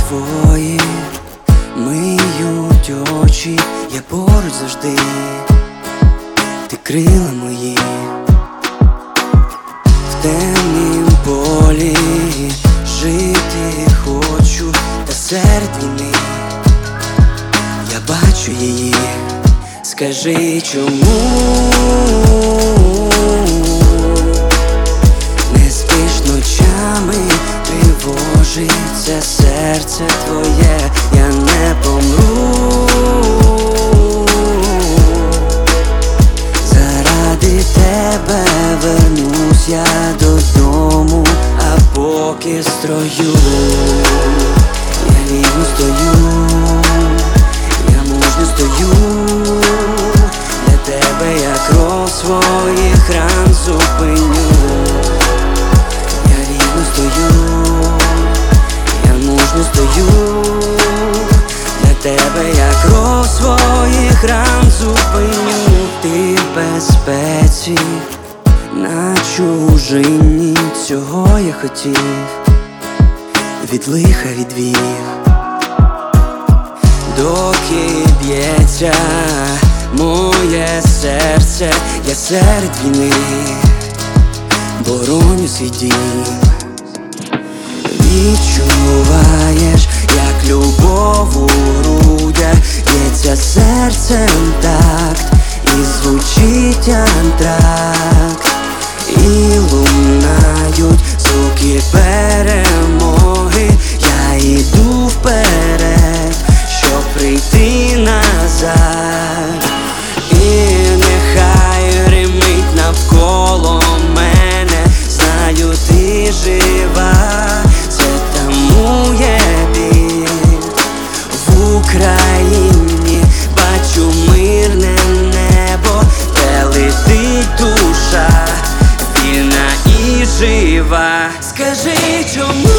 твої миють очі, я поруч завжди, ти крила мої, в темнім полі жити хочу, та серед війни я бачу її. Скажи, чому не спиш ночами, тривожиться серце твоє, я не помру, заради тебе вернусь я додому, а поки строю, я вільно стою, я мужньо стою, для тебе я кров своїх ран зупиню, я рівно стою, я мужньо стою, для тебе я кров своїх ран зупиню. Ти в безпеці, на чужині, цього я хотів, від лиха відвів, доки б'ється моє серце, я серед війни бороню свій дім. Відчуваєш, як любов у грудях б'ється серцем такт, і звучить антракт, і лунають звуки перемоги, я йду вперед, щоб прийти назад, і нехай гримить навколо мене, знаю, ти жива, це тамує біль. В Україні бачу мирне небо, де летить душа, вільна і жива. Скажи, чому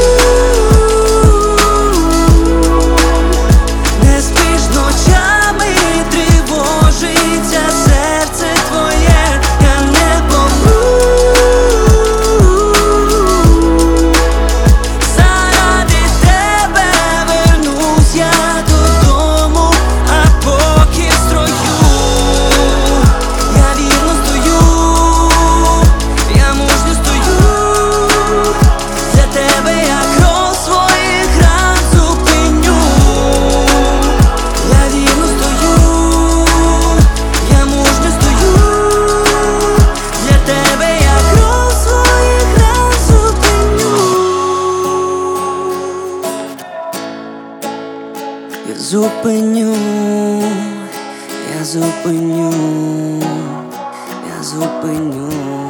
я зупиню, я зупиню, я зупиню.